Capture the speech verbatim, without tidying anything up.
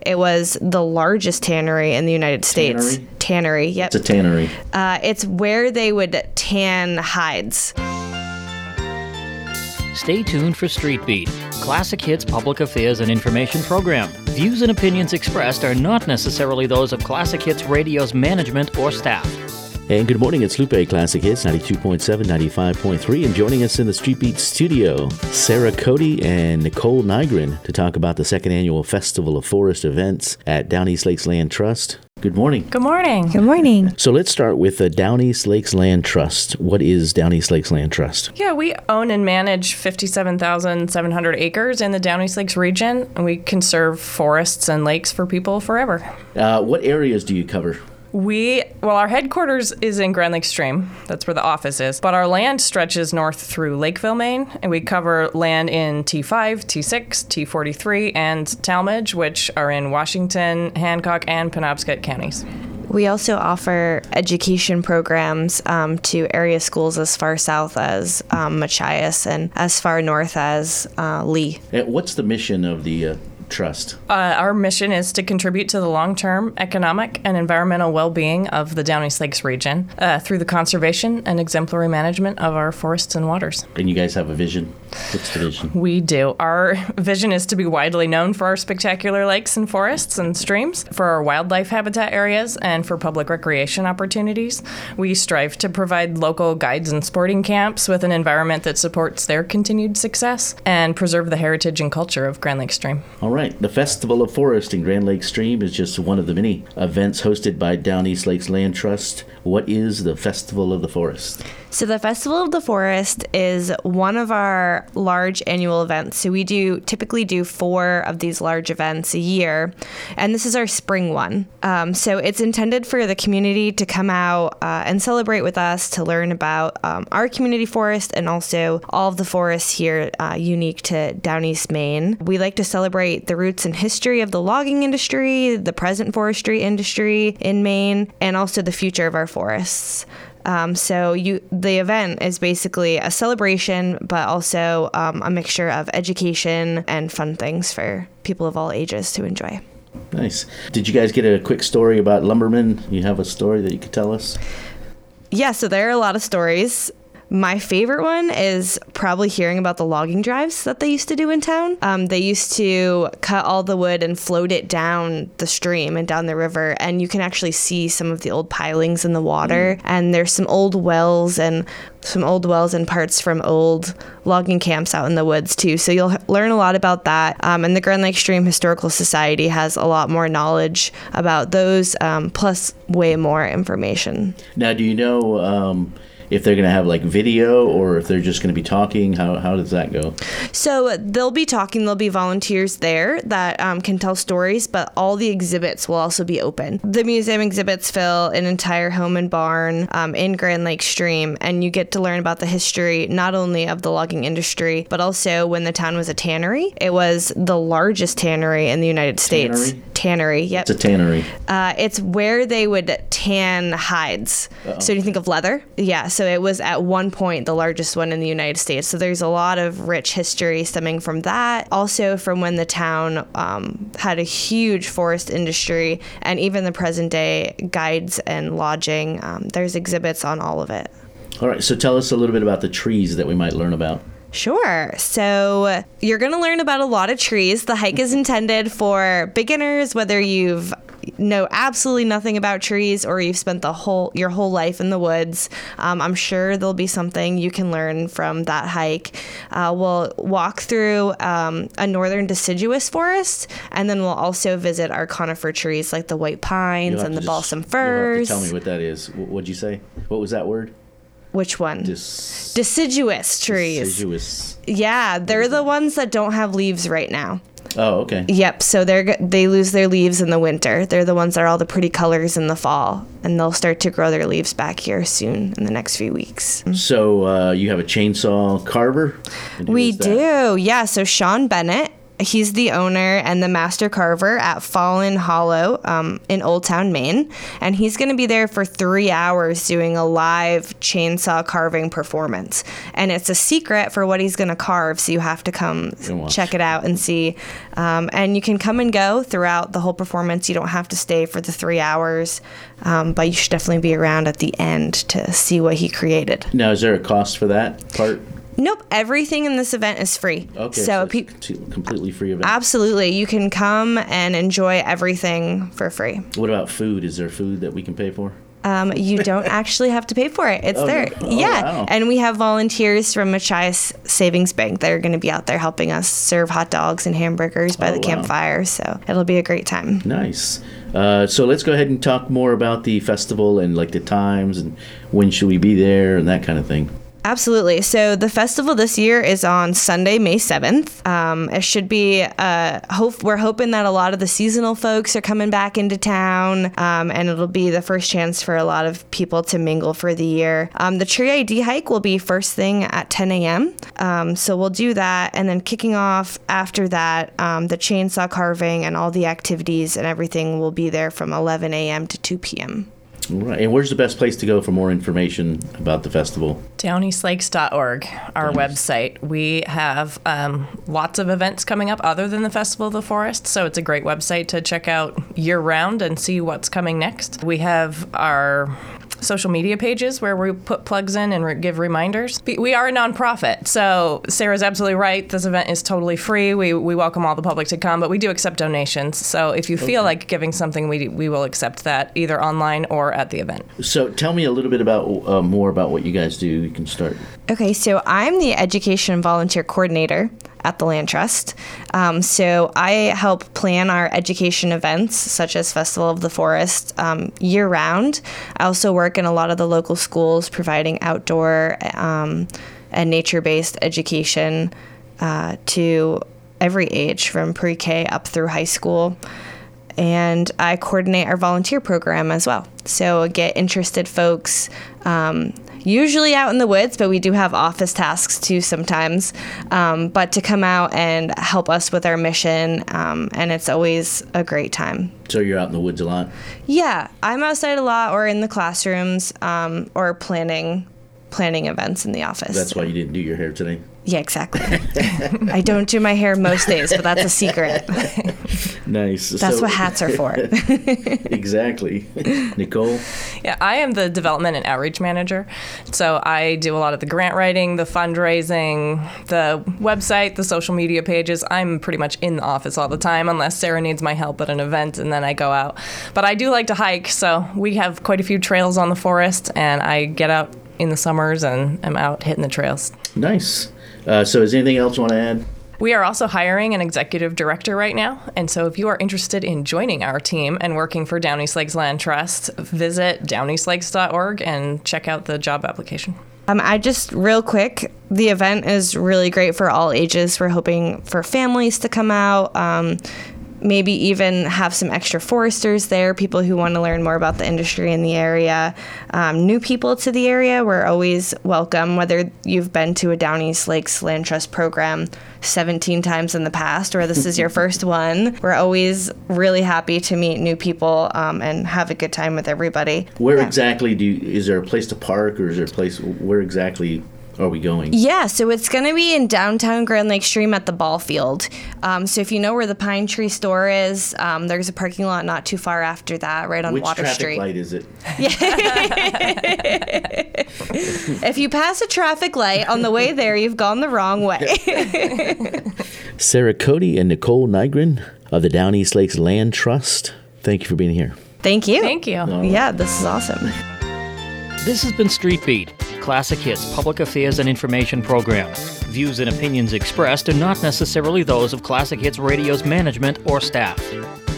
It was the largest tannery in the United States. Tannery? Tannery, yep. It's a tannery. Uh, it's where they would tan hides. Stay tuned for Street Beat, Classic Hits public affairs and information program. Views and opinions expressed are not necessarily those of Classic Hits Radio's management or staff. And good morning, it's Lupe, Classic Hits, ninety-two point seven, ninety-five point three, and joining us in the Street Beat studio, Sarah Cody and Nicole Nygren to talk about the second annual Festival of Forest events at Down East Lakes Land Trust. Good morning. Good morning. Good morning. So let's start with the Down East Lakes Land Trust. What is Down East Lakes Land Trust? Yeah, we own and manage fifty-seven thousand seven hundred acres in the Down East Lakes region, and we conserve forests and lakes for people forever. Uh, what areas do you cover? We, well, our headquarters is in Grand Lake Stream. That's where the office is. But our land stretches north through Lakeville, Maine, and we cover land in T five, T six, T forty-three, and Talmadge, which are in Washington, Hancock, and Penobscot counties. We also offer education programs um, to area schools as far south as um, Machias and as far north as uh, Lee. And what's the mission of the uh, trust? Uh, our mission is to contribute to the long-term economic and environmental well-being of the Down East Lakes region uh, through the conservation and exemplary management of our forests and waters. And you guys have a vision? What's the vision? We do. Our vision is to be widely known for our spectacular lakes and forests and streams, for our wildlife habitat areas, and for public recreation opportunities. We strive to provide local guides and sporting camps with an environment that supports their continued success and preserve the heritage and culture of Grand Lake Stream. All right. The Festival of Forest in Grand Lake Stream is just one of the many events hosted by Down East Lakes Land Trust. What is the Festival of the Forest? So the Festival of the Forest is one of our large annual events. So we do typically do four of these large events a year, and this is our spring one. Um, so it's intended for the community to come out uh, and celebrate with us, to learn about um, our community forest and also all of the forests here uh, unique to Down East Maine. We like to celebrate the roots and history of the logging industry, the present forestry industry in Maine, and also the future of our forests. Um, so you, the event is basically a celebration, but also um, a mixture of education and fun things for people of all ages to enjoy. Nice. Did you guys get a quick story about lumbermen? You have a story that you could tell us? Yeah, so there are a lot of stories. My favorite one is probably hearing about the logging drives that they used to do in town. Um, they used to cut all the wood and float it down the stream and down the river, and you can actually see some of the old pilings in the water. Mm. And there's some old wells and some old wells and parts from old logging camps out in the woods too. So you'll learn a lot about that. Um, and the Grand Lake Stream Historical Society has a lot more knowledge about those, um, plus way more information. Now, do you know um, if they're going to have like video or if they're just going to be talking? How how does that go? So they'll be talking. There'll be volunteers there that um, can tell stories, but all the exhibits will also be open. The museum exhibits fill an entire home and barn um, in Grand Lake Stream, and you get to learn about the history not only of the logging industry, but also when the town was a tannery. It was the largest tannery in the United States. Tannery? Tannery, yep. It's a tannery. Uh, it's where they would tan hides. Uh-oh. So do you think of leather? Yeah, so it was at one point the largest one in the United States. So there's a lot of rich history stemming from that. Also from when the town um, had a huge forest industry, and even the present day guides and lodging. Um, there's exhibits on all of it. All right, so tell us a little bit about the trees that we might learn about. Sure. So you're going to learn about a lot of trees. The hike is intended for beginners, whether you've know absolutely nothing about trees or you've spent the whole your whole life in the woods. Um, I'm sure there'll be something you can learn from that hike. Uh, we'll walk through um, a northern deciduous forest, and then we'll also visit our conifer trees like the white pines and the just, balsam firs. You'll have to tell me what that is. What'd you say? What was that word? Which one? Dis- deciduous trees. Deciduous. Yeah, they're the ones that don't have leaves right now. Oh, okay. Yep, so they're they lose their leaves in the winter. They're the ones that are all the pretty colors in the fall, and they'll start to grow their leaves back here soon in the next few weeks. So uh, you have a chainsaw carver? We do, yeah. So Sean Bennett he's the owner and the master carver at Fallen Hollow um, in Old Town, Maine. And he's going to be there for three hours doing a live chainsaw carving performance. And it's a secret for what he's going to carve, so you have to come check it out and see. Um, and you can come and go throughout the whole performance. You don't have to stay for the three hours, um, but you should definitely be around at the end to see what he created. Now, is there a cost for that part? Nope. Everything in this event is free. Okay, so, so pe- it's a completely free event. Absolutely. You can come and enjoy everything for free. What about food? Is there food that we can pay for? Um, you don't actually have to pay for it. It's oh, there. No. Oh, yeah. Wow. And we have volunteers from Machias Savings Bank that are going to be out there helping us serve hot dogs and hamburgers by oh, the wow. campfire. So it'll be a great time. Nice. Uh, so let's go ahead and talk more about the festival and like the times and when should we be there and that kind of thing. Absolutely. So the festival this year is on Sunday, May seventh. Um, it should be, uh, hope we're hoping that a lot of the seasonal folks are coming back into town, um, and it'll be the first chance for a lot of people to mingle for the year. Um, the Tree I D hike will be first thing at ten a.m. Um, so we'll do that, and then kicking off after that, um, the chainsaw carving and all the activities and everything will be there from eleven a.m. to two p.m. Right. And where's the best place to go for more information about the festival? down east lakes dot org, our nice. website. We have um, lots of events coming up other than the Festival of the Forest, so it's a great website to check out year-round and see what's coming next. We have our social media pages where we put plugs in and re- give reminders. We are a nonprofit, so Sarah's absolutely right. This event is totally free. We we welcome all the public to come, but we do accept donations. So if you feel okay. like giving something, we we will accept that either online or at the event. So tell me a little bit about uh, more about what you guys do. You can start. Okay, so I'm the Education and Volunteer Coordinator at the Land Trust. Um, so I help plan our education events, such as Festival of the Forest, um, year-round. I also work in a lot of the local schools providing outdoor um, and nature-based education uh, to every age, from pre-K up through high school. And I coordinate our volunteer program as well. So get interested folks, um, usually out in the woods, but we do have office tasks too sometimes, um, but to come out and help us with our mission, um, and it's always a great time. So you're out in the woods a lot? Yeah, I'm outside a lot or in the classrooms um, or planning planning events in the office. That's why you didn't do your hair today? Yeah, exactly. I don't do my hair most days, but that's a secret. Nice. That's so, what hats are for. Exactly. Nicole? Yeah, I am the development and outreach manager. So I do a lot of the grant writing, the fundraising, the website, the social media pages. I'm pretty much in the office all the time unless Sarah needs my help at an event, and then I go out. But I do like to hike, so we have quite a few trails on the forest, and I get out in the summers and I'm out hitting the trails. Nice. Uh, so is there anything else you want to add? We are also hiring an executive director right now, and so if you are interested in joining our team and working for Down East Lakes Land Trust, visit down east lakes dot org and check out the job application. Um, I just, real quick, the event is really great for all ages. We're hoping for families to come out, um, maybe even have some extra foresters there, people who want to learn more about the industry in the area. Um, new people to the area, we're always welcome, whether you've been to a Down East Lakes Land Trust program seventeen times in the past or this is your first one. We're always really happy to meet new people um, and have a good time with everybody. Where yeah. exactly do you, is there a place to park, or is there a place, where exactly are we going? Yeah, so it's going to be in downtown Grand Lake Stream at the ball field. Um, so if you know where the Pine Tree store is, um, there's a parking lot not too far after that, right on Which Water Street. Which traffic light is it? If you pass a traffic light on the way there, you've gone the wrong way. Sarah Cody and Nicole Nygren of the Down East Lakes Land Trust, thank you for being here. Thank you. Thank you. Right. Yeah, this is awesome. This has been Street Beat, Classic Hits Public Affairs and Information Program. Views and opinions expressed are not necessarily those of Classic Hits Radio's management or staff.